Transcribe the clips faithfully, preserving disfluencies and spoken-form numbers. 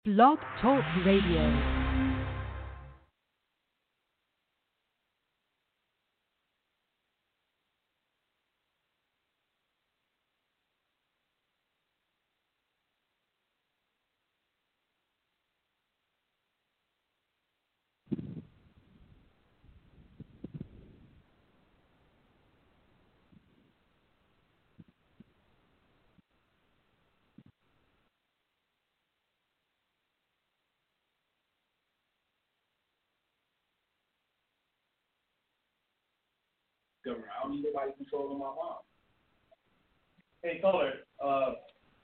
Blog Talk Radio. Governor, I don't need nobody controlling my mom. Hey, caller, uh,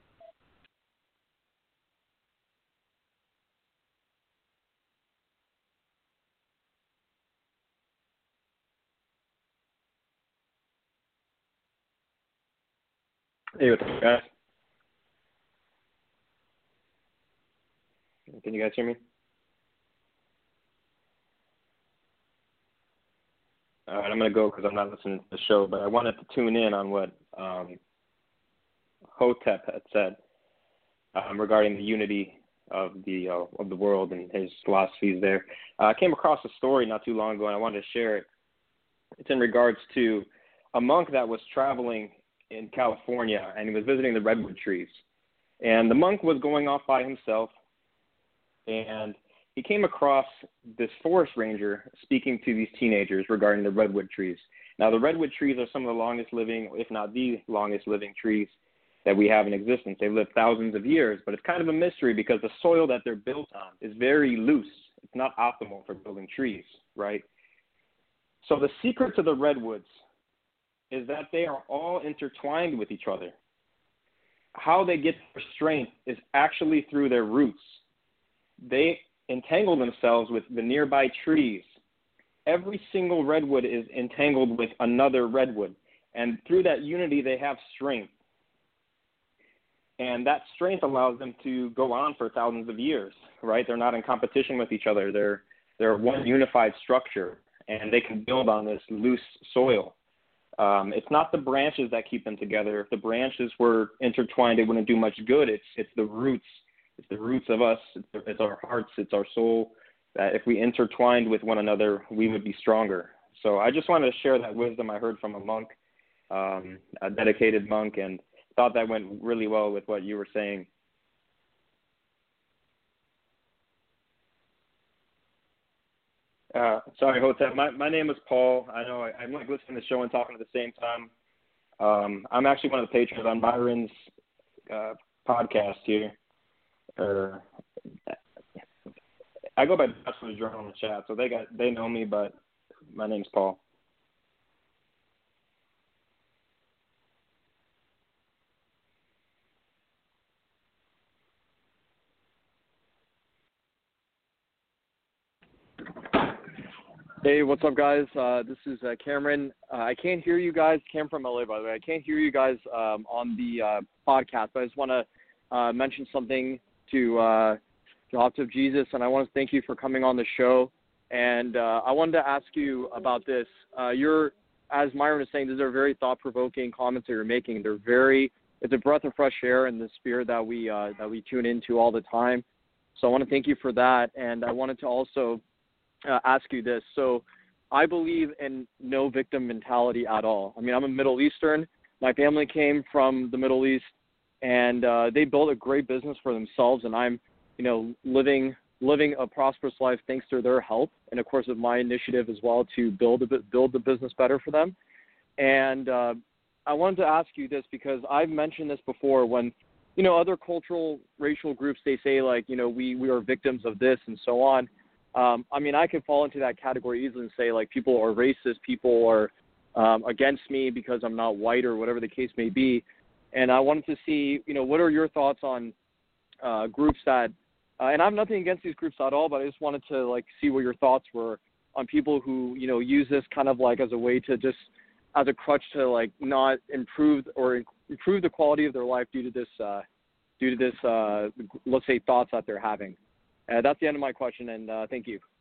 Hey, what's up, guys? Can you guys hear me? All right, I'm going to go because I'm not listening to the show, but I wanted to tune in on what um, Hotep had said um, regarding the unity of the uh, of the world and his philosophies there. Uh, I came across a story not too long ago, and I wanted to share it. It's in regards to a monk that was traveling in California, and he was visiting the redwood trees. And the monk was going off by himself, and he came across this forest ranger speaking to these teenagers regarding the redwood trees. Now, the redwood trees are some of the longest living, if not the longest living trees that we have in existence. They've lived thousands of years, but it's kind of a mystery because the soil that they're built on is very loose. It's not optimal for building trees, right? So the secret to the redwoods is that they are all intertwined with each other. How they get their strength is actually through their roots. They entangle themselves with the nearby trees. Every single redwood is entangled with another redwood, and through that unity, they have strength. And that strength allows them to go on for thousands of years, right? They're not in competition with each other. They're, they're one unified structure, and they can build on this loose soil. Um, it's not the branches that keep them together. If the branches were intertwined, it wouldn't do much good. It's, it's the roots. It's the roots of us. It's, it's our hearts. It's our soul. That if we intertwined with one another, we would be stronger. So I just wanted to share that wisdom I heard from a monk, um, a dedicated monk, and thought that went really well with what you were saying. Uh, sorry, Hotep. My, my name is Paul. I know I, I'm like listening to the show and talking at the same time. Um, I'm actually one of the patrons on Byron's uh, podcast here. Or I go by Bachelor's Journal in the chat, so they got they know me, but my name's Paul. Hey, what's up, guys? Uh, this is uh, Cameron. Uh, I can't hear you guys. Cam from L A, by the way. I can't hear you guys um, on the uh, podcast, but I just want to uh, mention something to uh, to Hop of Jesus, and I want to thank you for coming on the show. And uh, I wanted to ask you about this. Uh, you're, as Myron was saying, these are very thought-provoking comments that you're making. They're very, it's a breath of fresh air in the spirit that we uh, that we tune into all the time. So I want to thank you for that, and I wanted to also Uh, ask you this. So I believe in no victim mentality at all. I mean, I'm a Middle Eastern. My family came from the Middle East, and uh, they built a great business for themselves, and I'm, you know, living living a prosperous life thanks to their help, and of course with my initiative as well to build a bit, build the business better for them. And uh, I wanted to ask you this because I've mentioned this before when, you know, other cultural, racial groups, they say like, you know, we, we are victims of this and so on. Um, I mean, I could fall into that category easily and say, like, people are racist, people are um, against me because I'm not white or whatever the case may be. And I wanted to see, you know, what are your thoughts on uh, groups that, uh, and I have nothing against these groups at all, but I just wanted to, like, see what your thoughts were on people who, you know, use this kind of like as a way to just, as a crutch to, like, not improve or improve the quality of their life due to this, uh, due to this, uh, let's say, thoughts that they're having. Uh, that's the end of my question, and uh, thank you.